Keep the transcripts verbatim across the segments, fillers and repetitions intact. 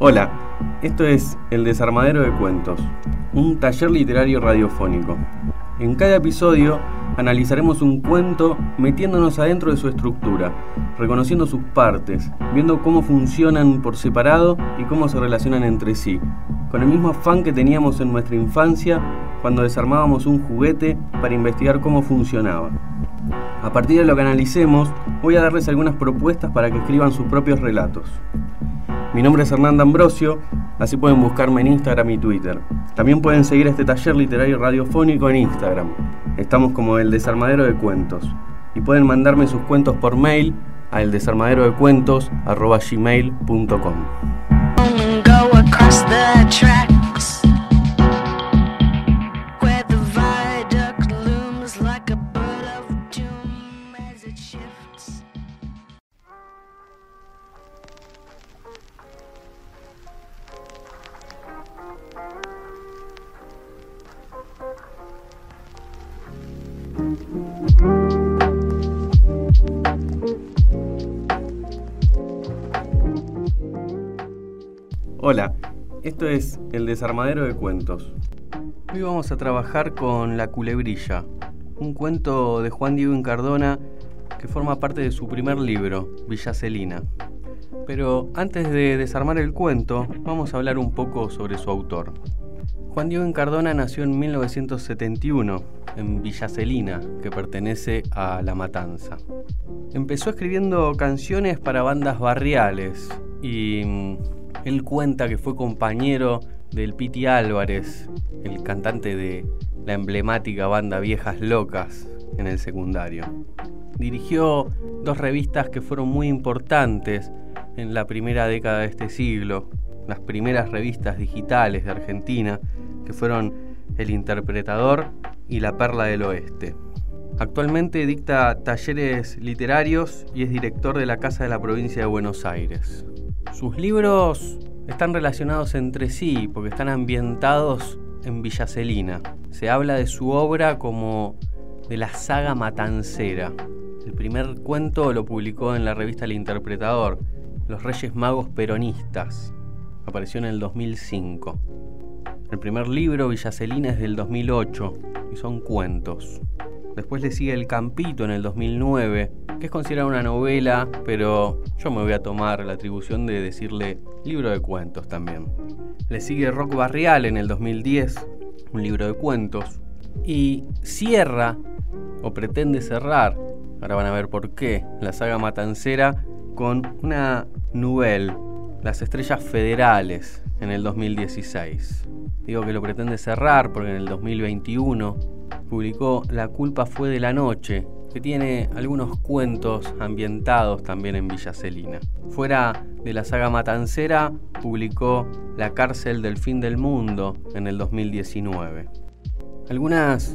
Hola, esto es El Desarmadero de Cuentos, un taller literario radiofónico. En cada episodio analizaremos un cuento metiéndonos adentro de su estructura, reconociendo sus partes, viendo cómo funcionan por separado y cómo se relacionan entre sí, con el mismo afán que teníamos en nuestra infancia cuando desarmábamos un juguete para investigar cómo funcionaba. A partir de lo que analicemos, voy a darles algunas propuestas para que escriban sus propios relatos. Mi nombre es Hernán D'Ambrosio, así pueden buscarme en Instagram y Twitter. También pueden seguir este taller literario radiofónico en Instagram. Estamos como El Desarmadero de Cuentos. Y pueden mandarme sus cuentos por mail a eldesarmaderodecuentos arroba gmail punto com. Hola, esto es El Desarmadero de Cuentos. Hoy vamos a trabajar con La Culebrilla, un cuento de Juan Diego Incardona que forma parte de su primer libro, Villa Celina. Pero antes de desarmar el cuento, vamos a hablar un poco sobre su autor. Juan Diego Incardona nació en mil novecientos setenta y uno, en Villa Celina, que pertenece a La Matanza. Empezó escribiendo canciones para bandas barriales y él cuenta que fue compañero del Piti Álvarez, el cantante de la emblemática banda Viejas Locas, en el secundario. Dirigió dos revistas que fueron muy importantes en la primera década de este siglo, las primeras revistas digitales de Argentina, que fueron El Interpretador y La Perla del Oeste. Actualmente dicta talleres literarios y es director de la Casa de la Provincia de Buenos Aires. Sus libros están relacionados entre sí porque están ambientados en Villa Celina. Se habla de su obra como de la saga matancera. El primer cuento lo publicó en la revista El Interpretador, Los Reyes Magos Peronistas. Apareció en el dos mil cinco. El primer libro, Villa Celina, es del dos mil ocho y son cuentos. Después le sigue El Campito en el dos mil nueve, que es considerada una novela, pero yo me voy a tomar la atribución de decirle libro de cuentos también. Le sigue Rock Barrial en el dos mil diez, un libro de cuentos. Y cierra, o pretende cerrar, ahora van a ver por qué, la saga matancera con una novela, Las Estrellas Federales, en el dos mil dieciséis. Digo que lo pretende cerrar porque en el dos mil veintiuno publicó La culpa fue de la noche, que tiene algunos cuentos ambientados también en Villa Celina. Fuera de la saga matancera, publicó La cárcel del fin del mundo en el dos mil diecinueve. Algunas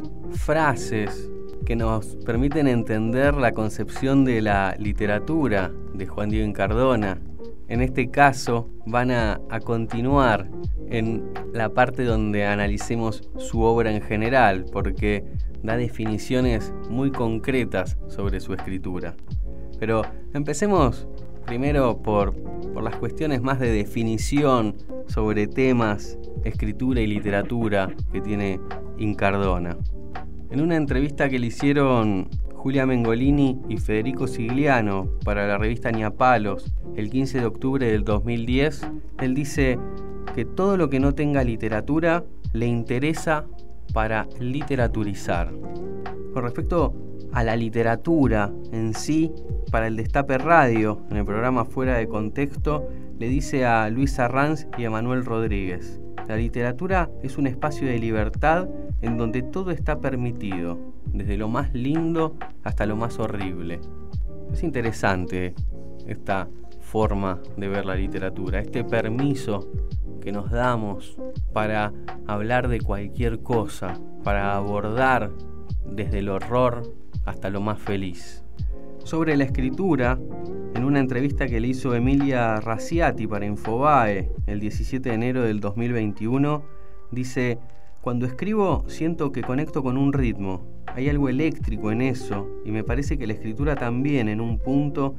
frases que nos permiten entender la concepción de la literatura de Juan Diego Incardona, en este caso van a, a continuar en la parte donde analicemos su obra en general, porque da definiciones muy concretas sobre su escritura. Pero empecemos primero por, por las cuestiones más de definición sobre temas, escritura y literatura que tiene Incardona. En una entrevista que le hicieron Julia Mengolini y Federico Sigliano para la revista Niapalos el quince de octubre del dos mil diez, él dice que todo lo que no tenga literatura le interesa para literaturizar. Con respecto a la literatura en sí, para el Destape Radio, en el programa Fuera de Contexto, le dice a Luis Arranz y a Manuel Rodríguez: la literatura es un espacio de libertad en donde todo está permitido, desde lo más lindo hasta lo más horrible. Es interesante esta forma de ver la literatura, este permiso que nos damos para hablar de cualquier cosa, para abordar desde el horror hasta lo más feliz. Sobre la escritura, en una entrevista que le hizo Emilia Raciati para Infobae el diecisiete de enero del dos mil veintiuno, dice: cuando escribo siento que conecto con un ritmo, hay algo eléctrico en eso y me parece que la escritura también en un punto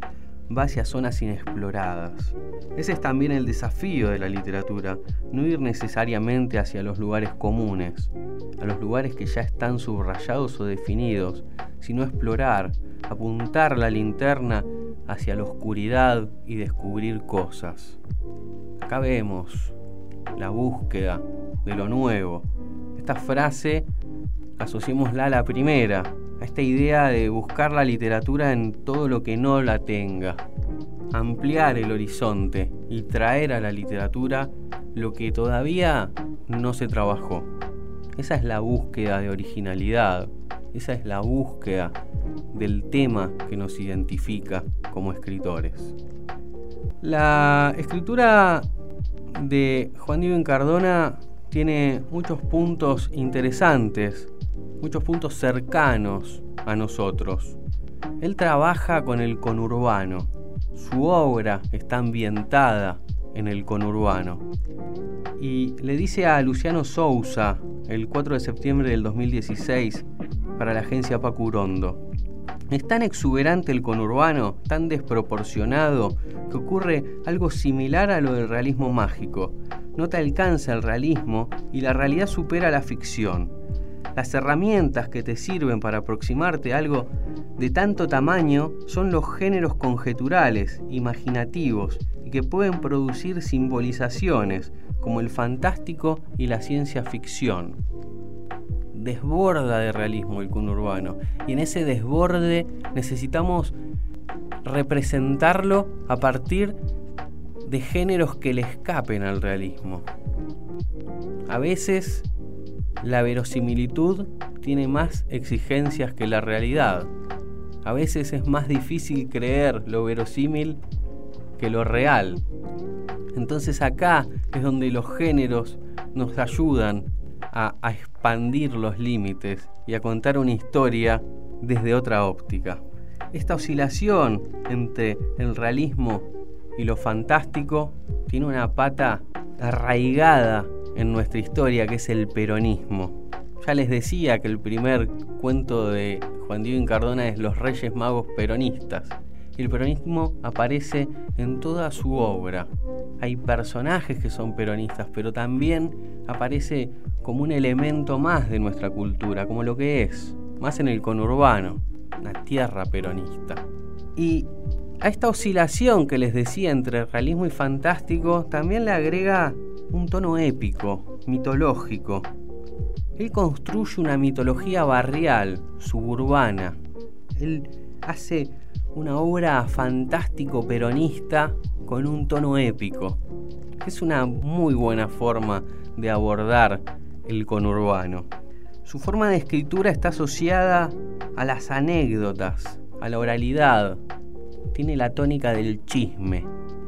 va hacia zonas inexploradas. Ese es también el desafío de la literatura, no ir necesariamente hacia los lugares comunes, a los lugares que ya están subrayados o definidos, sino explorar, apuntar la linterna hacia la oscuridad y descubrir cosas. Acá vemos la búsqueda de lo nuevo. Esta frase, asociémosla a la primera, a esta idea de buscar la literatura en todo lo que no la tenga, ampliar el horizonte y traer a la literatura lo que todavía no se trabajó. Esa es la búsqueda de originalidad, esa es la búsqueda del tema que nos identifica como escritores. La escritura de Juan Diego Incardona tiene muchos puntos interesantes, muchos puntos cercanos a nosotros. Él trabaja con el conurbano, su obra está ambientada en el conurbano. Y le dice a Luciano Sousa, el cuatro de septiembre del dos mil dieciséis, para la agencia Paco Urondo: es tan exuberante el conurbano, tan desproporcionado, que ocurre algo similar a lo del realismo mágico. No te alcanza el realismo y la realidad supera la ficción. Las herramientas que te sirven para aproximarte a algo de tanto tamaño son los géneros conjeturales, imaginativos, y que pueden producir simbolizaciones, como el fantástico y la ciencia ficción. Desborda de realismo el conurbano, y en ese desborde necesitamos representarlo a partir de géneros que le escapen al realismo. A veces la verosimilitud tiene más exigencias que la realidad. A veces es más difícil creer lo verosímil que lo real. Entonces acá es donde los géneros nos ayudan a, a expandir los límites y a contar una historia desde otra óptica. Esta oscilación entre el realismo y lo fantástico tiene una pata arraigada en nuestra historia, que es el peronismo. Ya les decía que el primer cuento de Juan Diego Incardona es Los Reyes Magos Peronistas. Y el peronismo aparece en toda su obra. Hay personajes que son peronistas, pero también aparece como un elemento más de nuestra cultura, como lo que es, más en el conurbano, una tierra peronista. Y a esta oscilación que les decía entre realismo y fantástico, también le agrega un tono épico, mitológico. Él construye una mitología barrial, suburbana. Él hace una obra fantástico peronista con un tono épico. Es una muy buena forma de abordar el conurbano. Su forma de escritura está asociada a las anécdotas, a la oralidad. Tiene la tónica del chisme.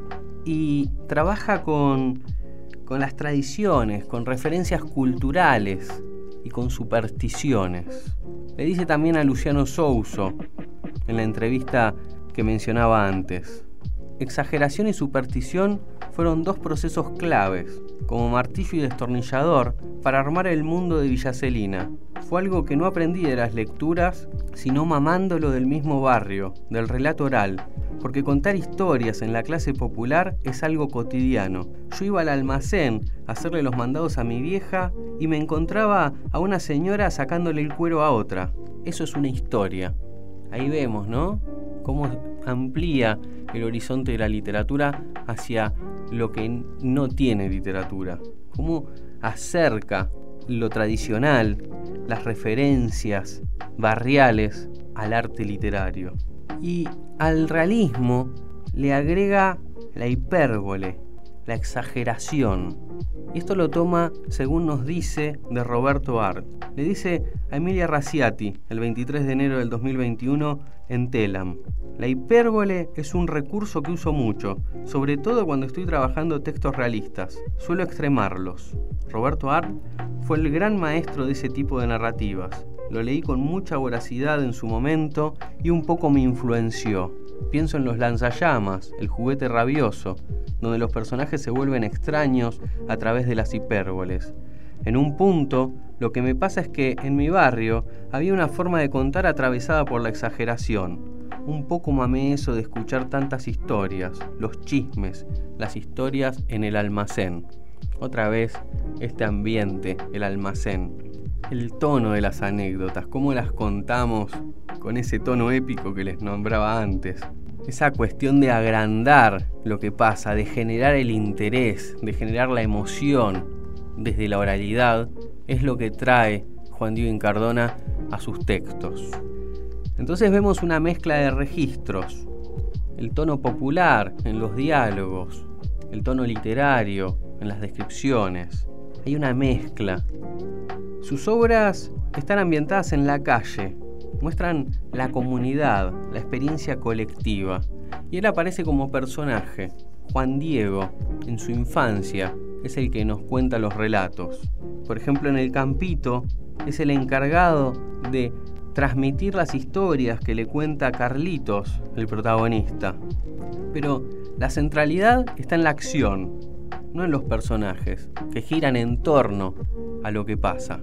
Y trabaja con, con las tradiciones, con referencias culturales y con supersticiones. Le dice también a Luciano Sousa, en la entrevista que mencionaba antes: exageración y superstición fueron dos procesos claves, como martillo y destornillador, para armar el mundo de Villa Celina. Fue algo que no aprendí de las lecturas, sino mamándolo del mismo barrio, del relato oral, porque contar historias en la clase popular es algo cotidiano. Yo iba al almacén a hacerle los mandados a mi vieja y me encontraba a una señora sacándole el cuero a otra. Eso es una historia. Ahí vemos, ¿no?, cómo amplía el horizonte de la literatura hacia lo que no tiene literatura. Cómo acerca lo tradicional, las referencias barriales al arte literario. Y al realismo le agrega la hipérbole, la exageración. Y esto lo toma, según nos dice, de Roberto Arlt. Le dice a Emilia Raciati, el veintitrés de enero del dos mil veintiuno, en Telam: la hipérbole es un recurso que uso mucho, sobre todo cuando estoy trabajando textos realistas. Suelo extremarlos. Roberto Arlt fue el gran maestro de ese tipo de narrativas. Lo leí con mucha voracidad en su momento y un poco me influenció. Pienso en Los lanzallamas, El juguete rabioso, donde los personajes se vuelven extraños a través de las hipérboles. En un punto, lo que me pasa es que en mi barrio había una forma de contar atravesada por la exageración, un poco mamé eso de escuchar tantas historias, los chismes, las historias en el almacén. Otra vez este ambiente, el almacén, el tono de las anécdotas, cómo las contamos con ese tono épico que les nombraba antes. Esa cuestión de agrandar lo que pasa, de generar el interés, de generar la emoción desde la oralidad, es lo que trae Juan Diego Incardona a sus textos. Entonces vemos una mezcla de registros, el tono popular en los diálogos, el tono literario en las descripciones. Hay una mezcla. Sus obras están ambientadas en la calle, muestran la comunidad, la experiencia colectiva. Y él aparece como personaje. Juan Diego, en su infancia, es el que nos cuenta los relatos. Por ejemplo, en El Campito, es el encargado de transmitir las historias que le cuenta Carlitos, el protagonista. Pero la centralidad está en la acción, no en los personajes, que giran en torno a lo que pasa.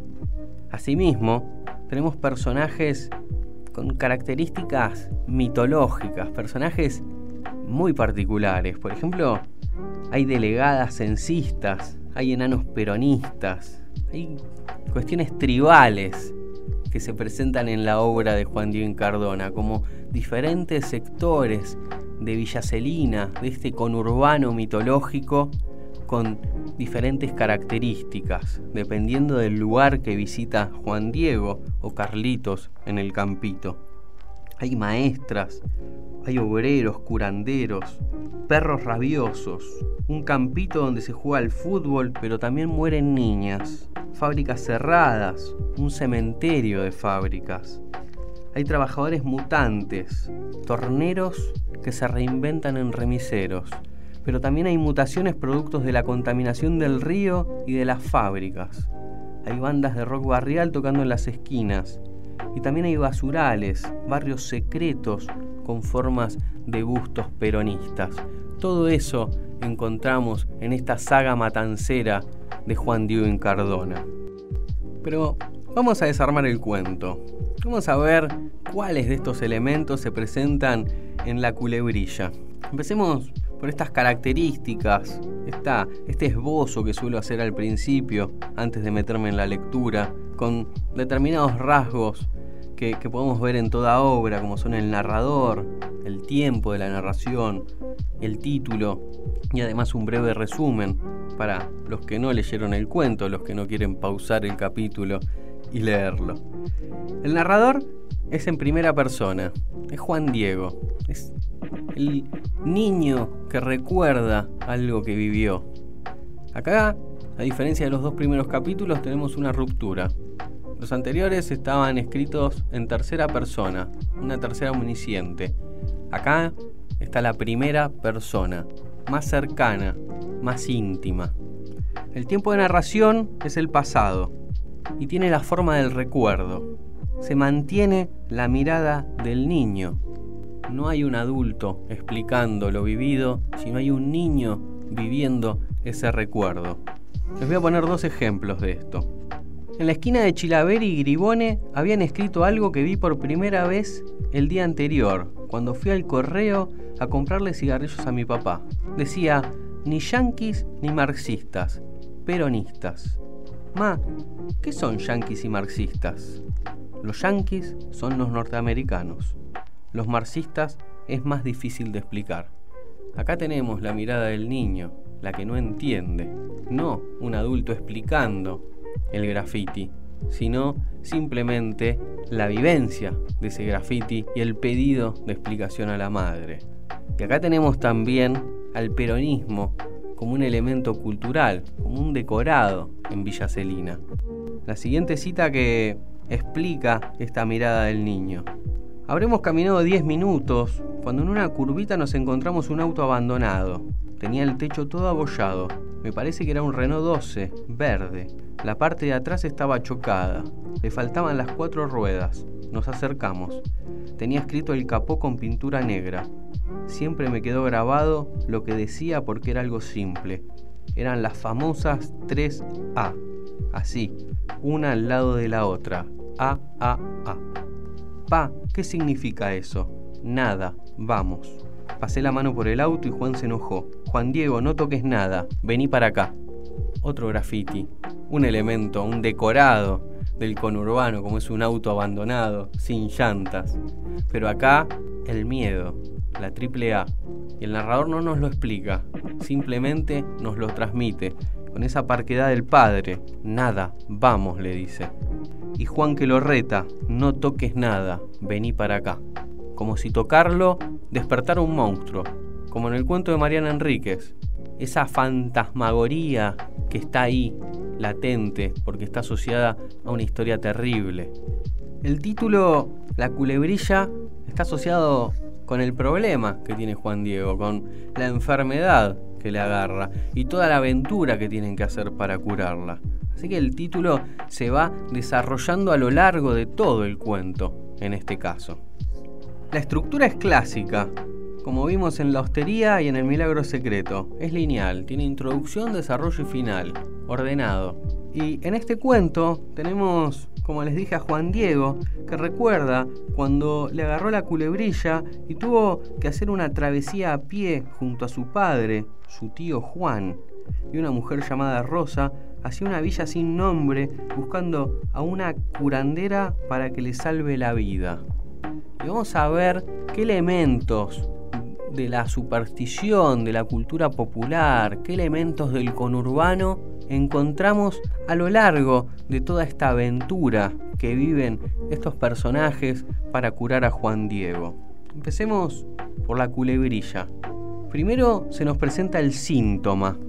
Asimismo, tenemos personajes con características mitológicas, personajes muy particulares. Por ejemplo, hay delegadas censistas, hay enanos peronistas, hay cuestiones tribales que se presentan en la obra de Juan Diego Incardona, como diferentes sectores de Villa Celina, de este conurbano mitológico, con diferentes características, dependiendo del lugar que visita Juan Diego o Carlitos en El Campito. Hay maestras, hay obreros, curanderos, perros rabiosos, un campito donde se juega al fútbol, pero también mueren niñas, fábricas cerradas, un cementerio de fábricas. Hay trabajadores mutantes, torneros que se reinventan en remiseros, pero también hay mutaciones productos de la contaminación del río y de las fábricas. Hay bandas de rock barrial tocando en las esquinas, y también hay basurales, barrios secretos con formas de bustos peronistas. Todo eso encontramos en esta saga matancera de Juan Diego Incardona. Pero vamos a desarmar el cuento. Vamos a ver cuáles de estos elementos se presentan en La Culebrilla. Empecemos por estas características, esta, este esbozo que suelo hacer al principio, antes de meterme en la lectura, con determinados rasgos que, que podemos ver en toda obra, como son el narrador, el tiempo de la narración, el título y además un breve resumen para los que no leyeron el cuento, los que no quieren pausar el capítulo y leerlo. El narrador es en primera persona, es Juan Diego, es el niño que recuerda algo que vivió. Acá, a diferencia de los dos primeros capítulos, tenemos una ruptura. Los anteriores estaban escritos en tercera persona, una tercera omnisciente. Acá está la primera persona, más cercana, más íntima. El tiempo de narración es el pasado y tiene la forma del recuerdo. Se mantiene la mirada del niño. No hay un adulto explicando lo vivido, sino hay un niño viviendo ese recuerdo. Les voy a poner dos ejemplos de esto. En la esquina de Chilaveri y Gribone habían escrito algo que vi por primera vez el día anterior, cuando fui al correo a comprarle cigarrillos a mi papá. Decía, ni yanquis ni marxistas, peronistas. Ma, ¿qué son yanquis y marxistas? Los yanquis son los norteamericanos. Los marxistas es más difícil de explicar. Acá tenemos la mirada del niño, la que no entiende, no un adulto explicando el graffiti, sino simplemente la vivencia de ese graffiti y el pedido de explicación a la madre. Y acá tenemos también al peronismo como un elemento cultural, como un decorado en Villa Celina. La siguiente cita que explica esta mirada del niño. Habremos caminado diez minutos cuando en una curvita nos encontramos un auto abandonado. Tenía el techo todo abollado. Me parece que era un Renault doce, verde. La parte de atrás estaba chocada. Le faltaban las cuatro ruedas. Nos acercamos. Tenía escrito el capó con pintura negra. Siempre me quedó grabado lo que decía porque era algo simple. Eran las famosas tres A. Así, una al lado de la otra. A, A, A. Pa, ¿qué significa eso? nada, vamos. Pasé la mano por el auto y Juan se enojó. Juan Diego, no toques nada, vení para acá. Otro graffiti, un elemento, un decorado del conurbano, como es un auto abandonado, sin llantas. Pero acá, el miedo, la triple A. Y el narrador no nos lo explica, simplemente nos lo transmite, con esa parquedad del padre. Nada, vamos, le dice. Y Juan que lo reta, no toques nada, vení para acá. Como si tocarlo despertara un monstruo, como en el cuento de Mariana Enríquez. Esa fantasmagoría que está ahí, latente, porque está asociada a una historia terrible. El título, La Culebrilla, está asociado con el problema que tiene Juan Diego, con la enfermedad que le agarra y toda la aventura que tienen que hacer para curarla. Así que el título se va desarrollando a lo largo de todo el cuento, en este caso. La estructura es clásica, como vimos en La Hostería y en El Milagro Secreto. Es lineal, tiene introducción, desarrollo y final, ordenado. Y en este cuento tenemos, como les dije, a Juan Diego, que recuerda cuando le agarró la culebrilla y tuvo que hacer una travesía a pie junto a su padre, su tío Juan, y una mujer llamada Rosa, hacia una villa sin nombre, buscando a una curandera para que le salve la vida. Y vamos a ver qué elementos de la superstición, de la cultura popular, qué elementos del conurbano encontramos a lo largo de toda esta aventura que viven estos personajes para curar a Juan Diego. Empecemos por la culebrilla. Primero se nos presenta el síntoma.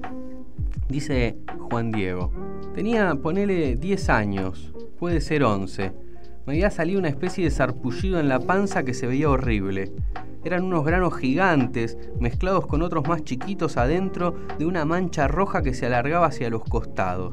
Dice Juan Diego: tenía, ponele, diez años, puede ser once. Me había salido una especie de sarpullido en la panza que se veía horrible. Eran unos granos gigantes, mezclados con otros más chiquitos adentro de una mancha roja que se alargaba hacia los costados.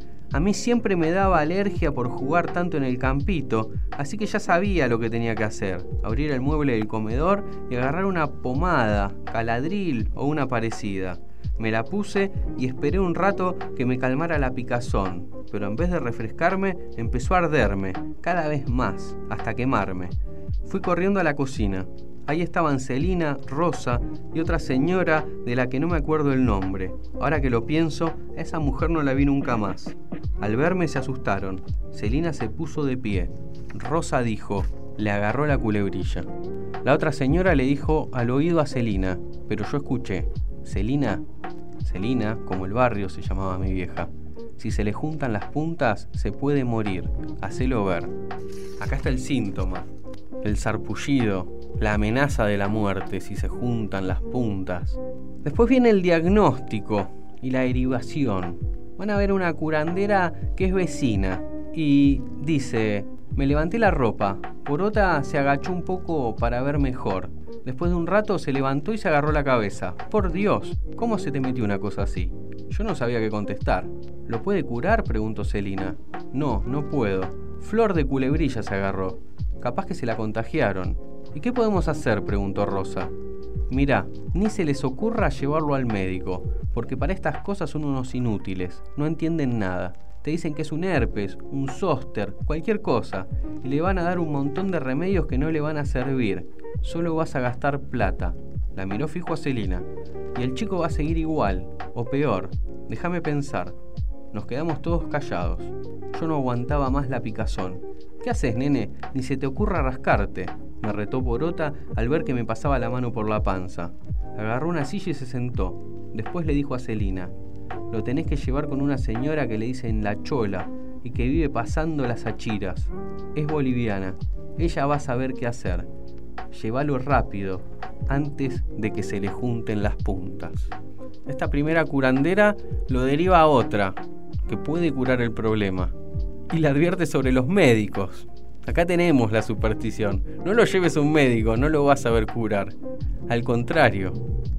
A mí siempre me daba alergia por jugar tanto en el campito, así que ya sabía lo que tenía que hacer: abrir el mueble del comedor y agarrar una pomada, Caladril o una parecida. Me la puse y esperé un rato que me calmara la picazón, pero en vez de refrescarme, empezó a arderme, cada vez más, hasta quemarme. Fui corriendo a la cocina. Ahí estaban Celina, Rosa y otra señora de la que no me acuerdo el nombre. Ahora que lo pienso, a esa mujer no la vi nunca más. Al verme se asustaron. Celina se puso de pie. Rosa dijo: le agarró la culebrilla. La otra señora le dijo al oído a Celina, pero yo escuché: Celina, Celina, como el barrio se llamaba mi vieja. Si se le juntan las puntas, se puede morir. Hacelo ver. Acá está el síntoma, el sarpullido, la amenaza de la muerte si se juntan las puntas. Después viene el diagnóstico y la derivación. Van a ver una curandera que es vecina y dice: me levanté la ropa. Porota se agachó un poco para ver mejor. Después de un rato se levantó y se agarró la cabeza. Por Dios, ¿cómo se te metió una cosa así? Yo no sabía qué contestar. ¿Lo puede curar?, preguntó Celina. No, no puedo. Flor de culebrilla se agarró. Capaz que se la contagiaron. ¿Y qué podemos hacer?, preguntó Rosa. Mirá, ni se les ocurra llevarlo al médico, porque para estas cosas son unos inútiles, no entienden nada. Te dicen que es un herpes, un zóster, cualquier cosa, y le van a dar un montón de remedios que no le van a servir. Solo vas a gastar plata. La miró fijo a Celina. Y el chico va a seguir igual, o peor. Déjame pensar. Nos quedamos todos callados. Yo no aguantaba más la picazón. ¿Qué haces, nene? Ni se te ocurra rascarte, me retó Porota al ver que me pasaba la mano por la panza. Agarró una silla y se sentó. Después le dijo a Celina: lo tenés que llevar con una señora que le dicen La Chola y que vive pasando las achiras. Es boliviana. Ella va a saber qué hacer. Llévalo rápido, antes de que se le junten las puntas. Esta primera curandera lo deriva a otra, que puede curar el problema, y le advierte sobre los médicos. Acá tenemos la superstición. No lo lleves a un médico, no lo vas a ver curar. Al contrario,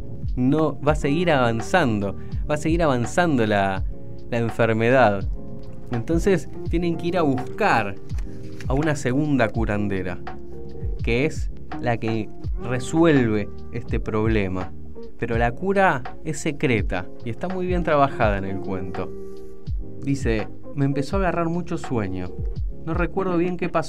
no, va a seguir avanzando, va a seguir avanzando la, la enfermedad. Entonces tienen que ir a buscar a una segunda curandera, que es la que resuelve este problema. Pero la cura es secreta y está muy bien trabajada en el cuento. Dice: me empezó a agarrar mucho sueño. No recuerdo bien qué pasó.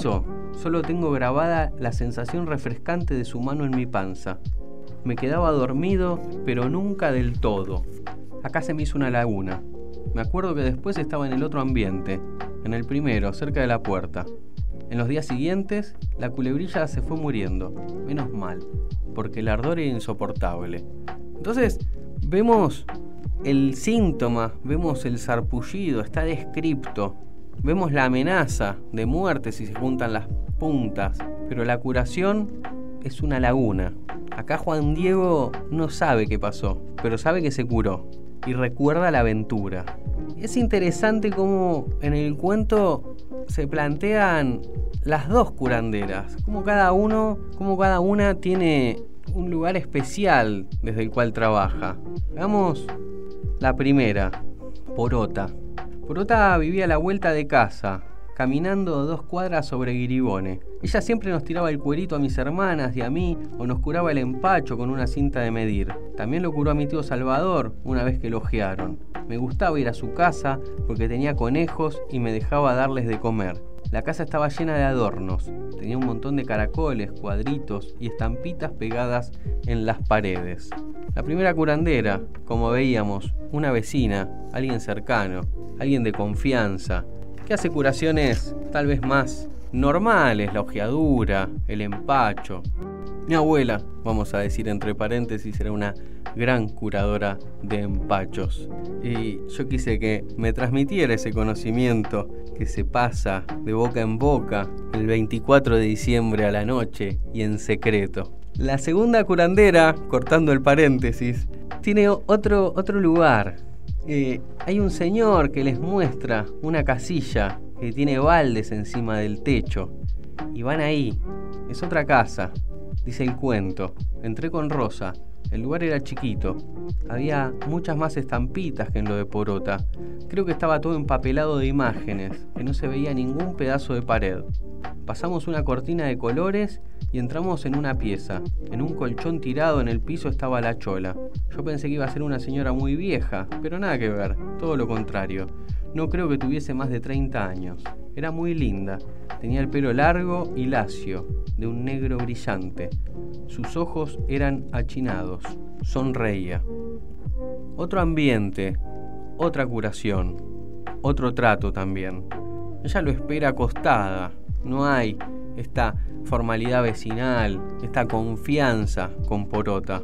Solo tengo grabada la sensación refrescante de su mano en mi panza. Me quedaba dormido, pero nunca del todo. Acá se me hizo una laguna. Me acuerdo que después estaba en el otro ambiente, en el primero, cerca de la puerta. En los días siguientes, la culebrilla se fue muriendo. Menos mal, porque el ardor era insoportable. Entonces, vemos el síntoma, vemos el sarpullido, está descripto. Vemos la amenaza de muerte si se juntan las puntas, pero la curación es una laguna. Acá Juan Diego no sabe qué pasó, pero sabe que se curó y recuerda la aventura. Es interesante cómo en el cuento se plantean las dos curanderas, cómo cada uno, cómo cada una tiene un lugar especial desde el cual trabaja. Veamos la primera, Porota. Porota vivía a la vuelta de casa, caminando dos cuadras sobre Guiribone. Ella siempre nos tiraba el cuerito a mis hermanas y a mí, o nos curaba el empacho con una cinta de medir. También lo curó a mi tío Salvador una vez que lo ojearon. Me gustaba ir a su casa porque tenía conejos y me dejaba darles de comer. La casa estaba llena de adornos. Tenía un montón de caracoles, cuadritos y estampitas pegadas en las paredes. La primera curandera, como veíamos, una vecina, alguien cercano, alguien de confianza, que hace curaciones tal vez más normales, la ojeadura, el empacho. Mi abuela, vamos a decir entre paréntesis, era una gran curadora de empachos. Y yo quise que me transmitiera ese conocimiento que se pasa de boca en boca el veinticuatro de diciembre a la noche y en secreto. La segunda curandera, cortando el paréntesis, tiene otro, otro lugar. Eh, hay un señor que les muestra una casilla que tiene baldes encima del techo y van ahí. Es otra casa, dice el cuento. Entré con Rosa. El lugar era chiquito. Había muchas más estampitas que en lo de Porota. Creo que estaba todo empapelado de imágenes, que no se veía ningún pedazo de pared. Pasamos una cortina de colores y entramos en una pieza. En un colchón tirado en el piso estaba la chola. Yo pensé que iba a ser una señora muy vieja, pero nada que ver, todo lo contrario. No creo que tuviese más de treinta años. Era muy linda. Tenía el pelo largo y lacio, de un negro brillante. Sus ojos eran achinados. Sonreía. Otro ambiente, otra curación, otro trato también. Ella lo espera acostada. No hay esta formalidad vecinal, esta confianza con Porota.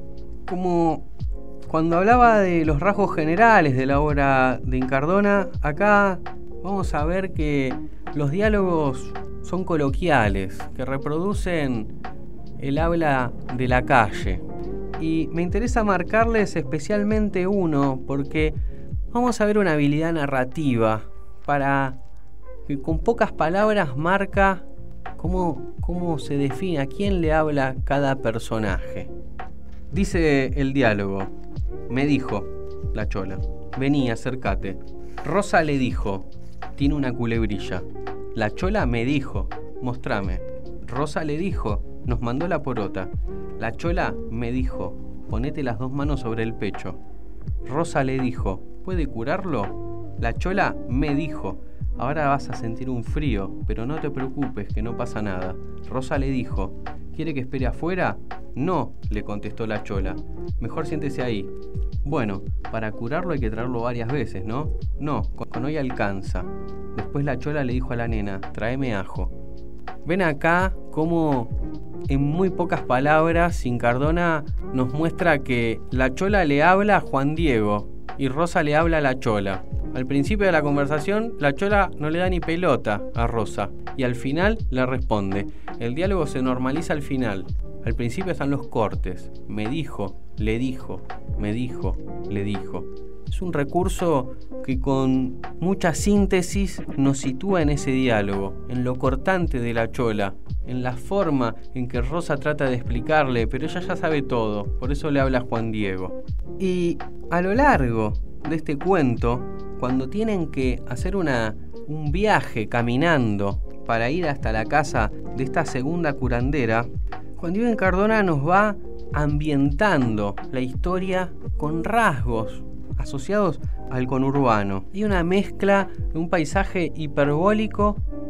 Como cuando hablaba de los rasgos generales de la obra de Incardona, acá vamos a ver que los diálogos son coloquiales, que reproducen el habla de la calle. Y me interesa marcarles especialmente uno, porque vamos a ver una habilidad narrativa para que con pocas palabras marca cómo, cómo se define, a quién le habla cada personaje. Dice el diálogo: me dijo la chola, vení, acércate. Rosa le dijo, tiene una culebrilla. La chola me dijo, mostrame. Rosa le dijo, nos mandó la Porota. La chola me dijo, ponete las dos manos sobre el pecho. Rosa le dijo, ¿puede curarlo? La chola me dijo, ahora vas a sentir un frío, pero no te preocupes, que no pasa nada. Rosa le dijo, ¿quiere que espere afuera? No, le contestó la chola. Mejor siéntese ahí. Bueno, para curarlo hay que traerlo varias veces, ¿no? No, con hoy alcanza. Después la chola le dijo a la nena, tráeme ajo. Ven acá cómo en muy pocas palabras Incardona nos muestra que la chola le habla a Juan Diego y Rosa le habla a la chola. Al principio de la conversación, la chola no le da ni pelota a Rosa y al final le responde. El diálogo se normaliza al final. Al principio están los cortes. Me dijo, le dijo, me dijo, le dijo. Es un recurso que con mucha síntesis nos sitúa en ese diálogo, en lo cortante de la chola, en la forma en que Rosa trata de explicarle, pero ella ya sabe todo, por eso le habla a Juan Diego. Y a lo largo de este cuento, cuando tienen que hacer una, un viaje caminando para ir hasta la casa de esta segunda curandera, Juan Diego Incardona nos va ambientando la historia con rasgos asociados al conurbano. Hay una mezcla de un paisaje hiperbólico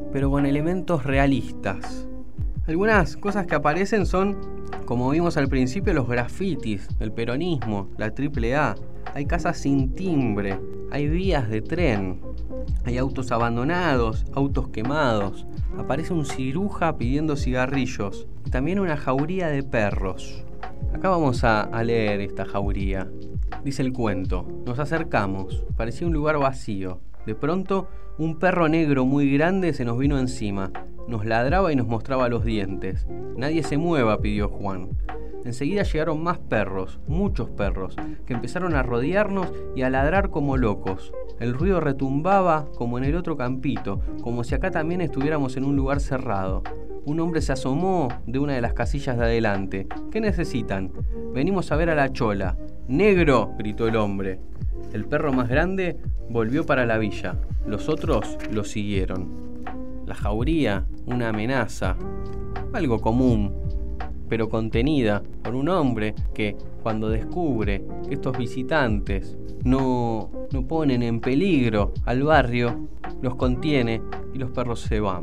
pero con elementos realistas. Algunas cosas que aparecen son, como vimos al principio, los grafitis, el peronismo, la triple A. Hay casas sin timbre, hay vías de tren, hay autos abandonados, autos quemados. Aparece un ciruja pidiendo cigarrillos y también una jauría de perros. Acá vamos a, a leer esta jauría. Dice el cuento: nos acercamos, parecía un lugar vacío. De pronto, un perro negro muy grande se nos vino encima. Nos ladraba y nos mostraba los dientes. Nadie se mueva, pidió Juan. Enseguida llegaron más perros, muchos perros, que empezaron a rodearnos y a ladrar como locos. El ruido retumbaba como en el otro campito, como si acá también estuviéramos en un lugar cerrado. Un hombre se asomó de una de las casillas de adelante. ¿Qué necesitan? Venimos a ver a la chola. ¡Negro!, gritó el hombre. El perro más grande volvió para la villa. Los otros lo siguieron. La jauría, una amenaza, algo común, pero contenida por un hombre que, cuando descubre que estos visitantes no, no ponen en peligro al barrio, los contiene y los perros se van.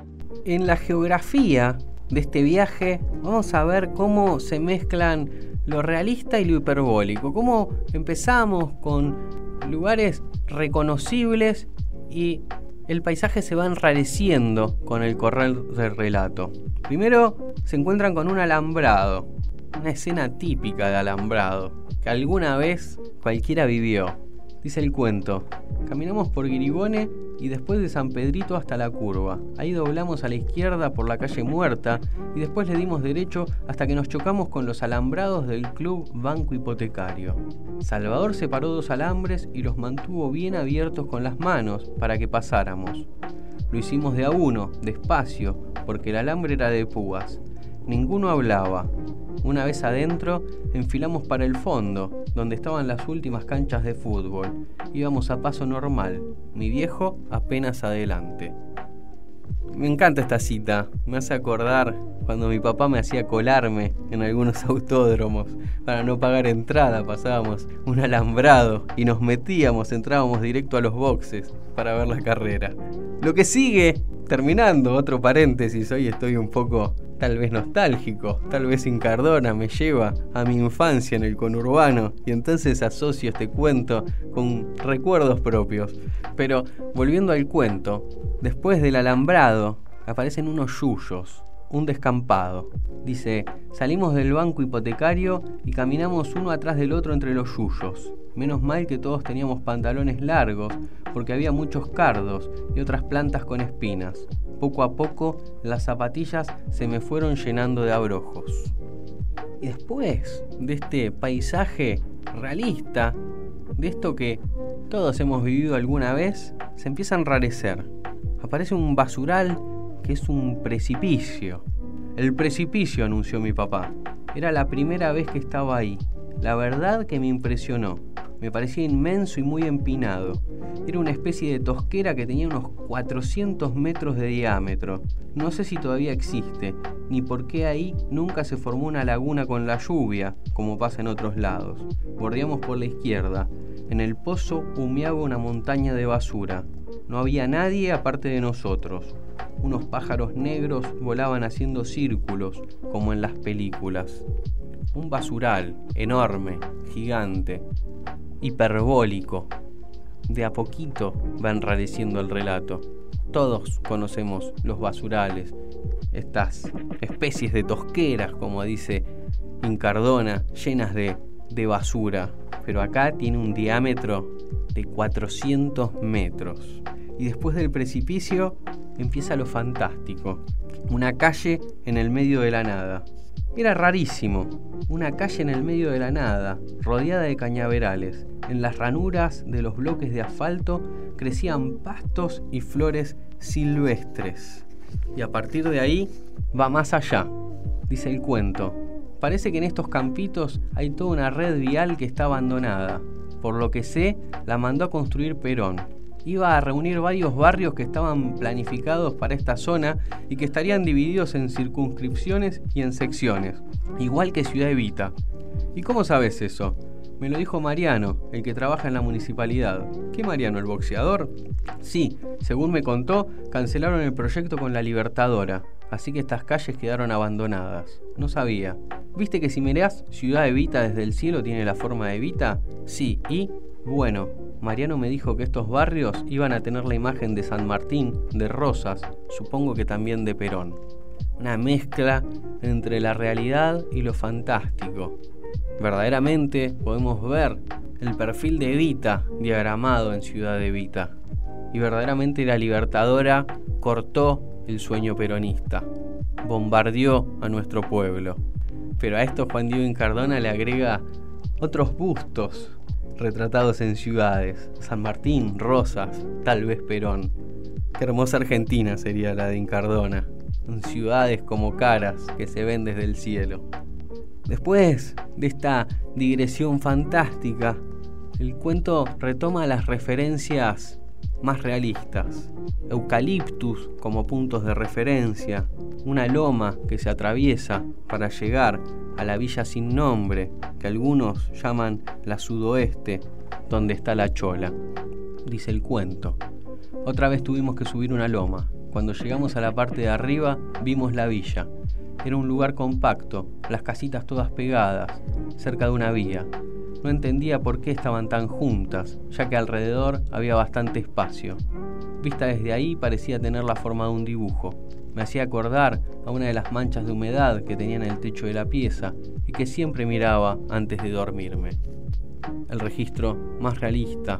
En la geografía de este viaje vamos a ver cómo se mezclan lo realista y lo hiperbólico, cómo empezamos con lugares reconocibles y el paisaje se va enrareciendo con el correr del relato. Primero se encuentran con un alambrado, una escena típica de alambrado, que alguna vez cualquiera vivió. Dice el cuento: caminamos por Guirigone y después de San Pedrito hasta la curva. Ahí doblamos a la izquierda por la calle Muerta y después le dimos derecho hasta que nos chocamos con los alambrados del Club Banco Hipotecario. Salvador separó dos alambres y los mantuvo bien abiertos con las manos para que pasáramos. Lo hicimos de a uno, despacio, porque el alambre era de púas. Ninguno hablaba. Una vez adentro, enfilamos para el fondo, donde estaban las últimas canchas de fútbol. Íbamos a paso normal, mi viejo apenas adelante. Me encanta esta cita, me hace acordar cuando mi papá me hacía colarme en algunos autódromos. Para no pagar entrada pasábamos un alambrado y nos metíamos, entrábamos directo a los boxes para ver la carrera. Lo que sigue, terminando, otro paréntesis, hoy estoy un poco tal vez nostálgico, tal vez Incardona me lleva a mi infancia en el conurbano y entonces asocio este cuento con recuerdos propios. Pero volviendo al cuento, después del alambrado aparecen unos yuyos, un descampado. Dice: salimos del banco hipotecario y caminamos uno atrás del otro entre los yuyos. Menos mal que todos teníamos pantalones largos, porque había muchos cardos y otras plantas con espinas. Poco a poco las zapatillas se me fueron llenando de abrojos. Y después de este paisaje realista, de esto que todos hemos vivido alguna vez, se empieza a enrarecer. Aparece un basural que es un precipicio. El precipicio, anunció mi papá. Era la primera vez que estaba ahí. La verdad que me impresionó. Me parecía inmenso y muy empinado. Era una especie de tosquera que tenía unos cuatrocientos metros de diámetro. No sé si todavía existe, ni por qué ahí nunca se formó una laguna con la lluvia, como pasa en otros lados. Bordeamos por la izquierda. En el pozo humeaba una montaña de basura. No había nadie aparte de nosotros. Unos pájaros negros volaban haciendo círculos, como en las películas. Un basural enorme, gigante, hiperbólico. De a poquito va enrareciendo el relato. Todos conocemos los basurales, estas especies de tosqueras, como dice Incardona, llenas de, de basura. Pero acá tiene un diámetro de cuatrocientos metros. Y después del precipicio empieza lo fantástico. Una calle en el medio de la nada. Era rarísimo, una calle en el medio de la nada, rodeada de cañaverales. En las ranuras de los bloques de asfalto crecían pastos y flores silvestres. Y a partir de ahí va más allá, dice el cuento. Parece que en estos campitos hay toda una red vial que está abandonada. Por lo que sé, la mandó a construir Perón. Iba a reunir varios barrios que estaban planificados para esta zona y que estarían divididos en circunscripciones y en secciones, igual que Ciudad Evita. ¿Y cómo sabes eso? Me lo dijo Mariano, el que trabaja en la municipalidad. ¿Qué Mariano, el boxeador? Sí, según me contó, cancelaron el proyecto con la Libertadora, así que estas calles quedaron abandonadas. No sabía. ¿Viste que si mirás Ciudad Evita desde el cielo tiene la forma de Evita? Sí, y... bueno, Mariano me dijo que estos barrios iban a tener la imagen de San Martín, de Rosas, supongo que también de Perón. Una mezcla entre la realidad y lo fantástico. Verdaderamente podemos ver el perfil de Evita diagramado en Ciudad Evita. Y verdaderamente la Libertadora cortó el sueño peronista, bombardeó a nuestro pueblo. Pero a esto Juan Diego Incardona le agrega otros bustos retratados en ciudades: San Martín, Rosas, tal vez Perón. Qué hermosa Argentina sería la de Incardona, en ciudades como caras que se ven desde el cielo. Después de esta digresión fantástica, el cuento retoma las referencias más realistas. Eucaliptus como puntos de referencia, una loma que se atraviesa para llegar a la villa sin nombre, que algunos llaman la Sudoeste, donde está la Chola, dice el cuento. Otra vez tuvimos que subir una loma. Cuando llegamos a la parte de arriba, vimos la villa. Era un lugar compacto, las casitas todas pegadas, cerca de una vía. No entendía por qué estaban tan juntas, ya que alrededor había bastante espacio. Vista desde ahí parecía tener la forma de un dibujo. Me hacía acordar a una de las manchas de humedad que tenía en el techo de la pieza y que siempre miraba antes de dormirme. El registro más realista.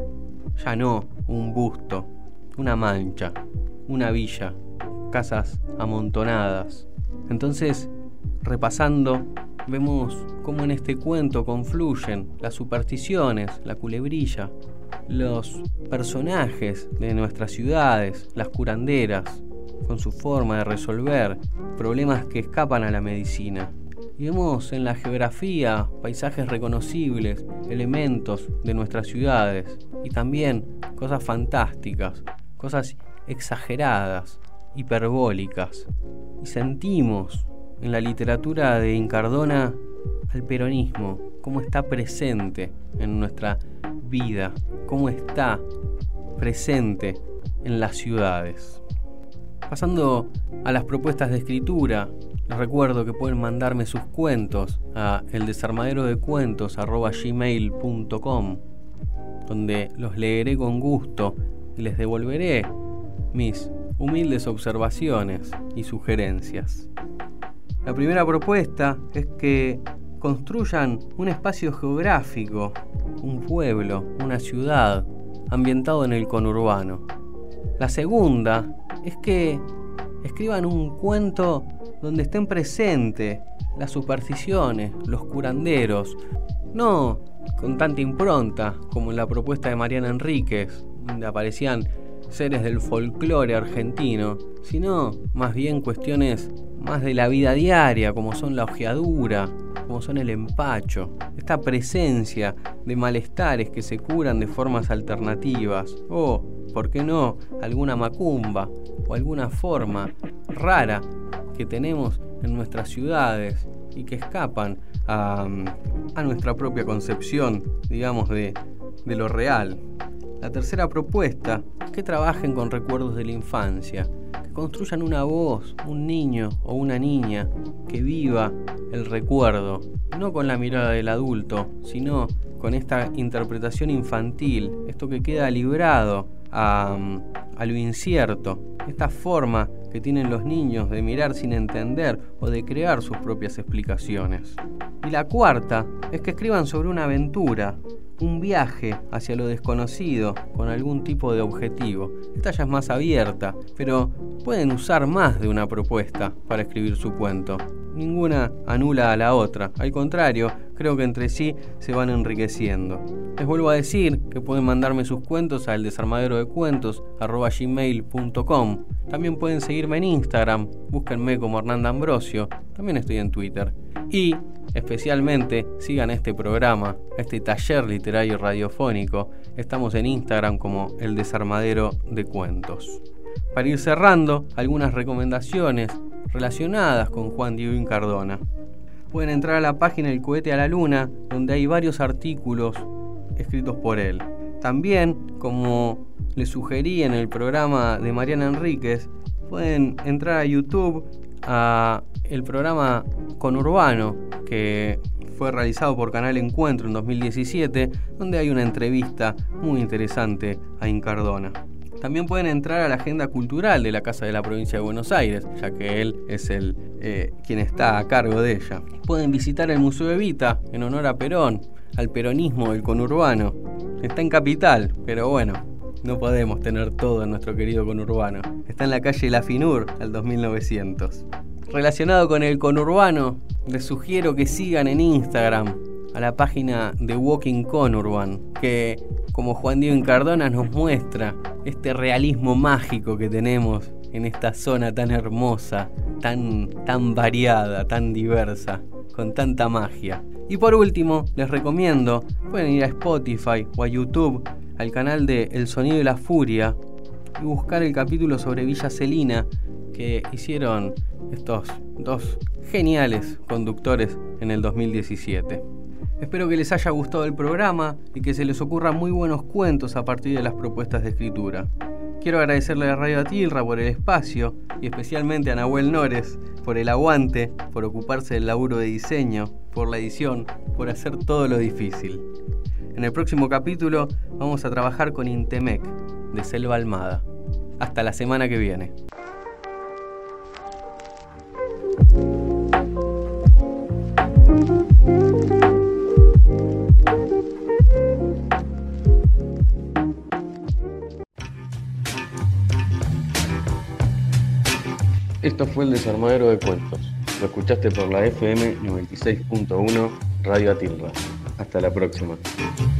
Ya no un busto, una mancha, una villa, casas amontonadas. Entonces, repasando, vemos cómo en este cuento confluyen las supersticiones, la culebrilla, los personajes de nuestras ciudades, las curanderas, con su forma de resolver problemas que escapan a la medicina. Y vemos en la geografía paisajes reconocibles, elementos de nuestras ciudades y también cosas fantásticas, cosas exageradas, hiperbólicas. Y sentimos en la literatura de Incardona al peronismo, cómo está presente en nuestra vida, cómo está presente en las ciudades. Pasando a las propuestas de escritura, les recuerdo que pueden mandarme sus cuentos a eldesarmaderodecuentos arroba gmail punto com, donde los leeré con gusto y les devolveré mis humildes observaciones y sugerencias. La primera propuesta es que construyan un espacio geográfico, un pueblo, una ciudad, ambientado en el conurbano. La segunda es que escriban un cuento donde estén presentes las supersticiones, los curanderos, no con tanta impronta como en la propuesta de Mariana Enríquez, donde aparecían seres del folclore argentino, sino más bien cuestiones más de la vida diaria, como son la ojeadura, como son el empacho, esta presencia de malestares que se curan de formas alternativas, o, ¿por qué no?, alguna macumba o alguna forma rara que tenemos en nuestras ciudades y que escapan a, a nuestra propia concepción, digamos, de, de lo real. La tercera propuesta es que trabajen con recuerdos de la infancia, que construyan una voz, un niño o una niña que viva el recuerdo, no con la mirada del adulto, sino con esta interpretación infantil, esto que queda librado a, a lo incierto, esta forma que tienen los niños de mirar sin entender o de crear sus propias explicaciones. Y la cuarta es que escriban sobre una aventura, un viaje hacia lo desconocido con algún tipo de objetivo. Esta ya es más abierta, pero pueden usar más de una propuesta para escribir su cuento. Ninguna anula a la otra, al contrario, creo que entre sí se van enriqueciendo. Les vuelvo a decir que pueden mandarme sus cuentos a eldesarmaderodecuentos arroba gmail punto com. También pueden seguirme en Instagram, búsquenme como Hernán D'Ambrosio, también estoy en Twitter. Y especialmente sigan este programa, este taller literario radiofónico. Estamos en Instagram como El Desarmadero de Cuentos. Para ir cerrando, algunas recomendaciones relacionadas con Juan Diego Incardona. pueden entrar a la página El Cohete a la Luna, donde hay varios artículos escritos por él. También, como les sugerí en el programa de Mariana Enríquez, pueden entrar a YouTube a el programa Conurbano, que fue realizado por Canal Encuentro en dos mil diecisiete, donde hay una entrevista muy interesante a Incardona. También pueden entrar a la agenda cultural de la Casa de la Provincia de Buenos Aires, ya que él es el eh, quien está a cargo de ella. Pueden visitar el Museo Evita, en honor a Perón, al peronismo del conurbano. Está en Capital, pero bueno, no podemos tener todo en nuestro querido conurbano. Está en la calle La Finur, al dos mil novecientos. Relacionado con el conurbano, les sugiero que sigan en Instagram a la página de Walking Conurban, que como Juan Diego Incardona nos muestra este realismo mágico que tenemos en esta zona tan hermosa, tan, tan variada, tan diversa, con tanta magia. Y por último, les recomiendo, pueden ir a Spotify o a YouTube, al canal de El Sonido y la Furia, y buscar el capítulo sobre Villa Celina que hicieron estos dos geniales conductores en el dos mil diecisiete. Espero que les haya gustado el programa y que se les ocurran muy buenos cuentos a partir de las propuestas de escritura. Quiero agradecerle a Radio Atilra por el espacio y especialmente a Nahuel Nores por el aguante, por ocuparse del laburo de diseño, por la edición, por hacer todo lo difícil. En el próximo capítulo vamos a trabajar con Intemec, de Selva Almada. Hasta la semana que viene. Esto fue el Desarmadero de Cuentos. Lo escuchaste por la F M noventa y seis punto uno Radio Atilra. Hasta la próxima.